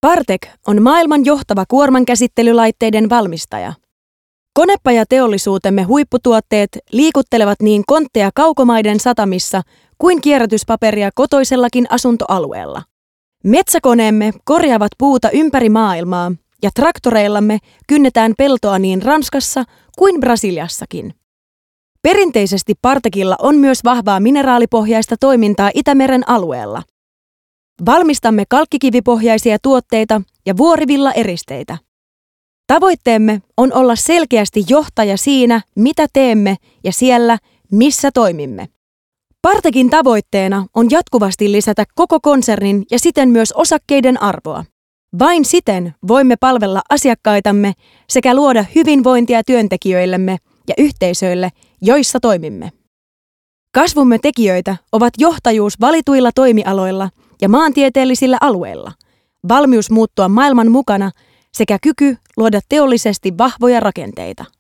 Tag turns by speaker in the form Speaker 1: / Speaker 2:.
Speaker 1: Partec on maailman johtava kuormankäsittelylaitteiden valmistaja. Konepajateollisuutemme huipputuotteet liikuttelevat niin kontteja kaukomaiden satamissa kuin kierrätyspaperia kotoisellakin asuntoalueella. Metsäkoneemme korjaavat puuta ympäri maailmaa ja traktoreillamme kynnetään peltoa niin Ranskassa kuin Brasiliassakin. Perinteisesti Partecilla on myös vahvaa mineraalipohjaista toimintaa Itämeren alueella. Valmistamme kalkkikivipohjaisia tuotteita ja vuorivillaeristeitä. Tavoitteemme on olla selkeästi johtaja siinä, mitä teemme ja siellä, missä toimimme. Partecin tavoitteena on jatkuvasti lisätä koko konsernin ja siten myös osakkeiden arvoa. Vain siten voimme palvella asiakkaitamme sekä luoda hyvinvointia työntekijöillemme ja yhteisöille, joissa toimimme. Kasvumme tekijöitä ovat johtajuus valituilla toimialoilla ja maantieteellisillä alueilla, valmius muuttua maailman mukana sekä kyky luoda teollisesti vahvoja rakenteita.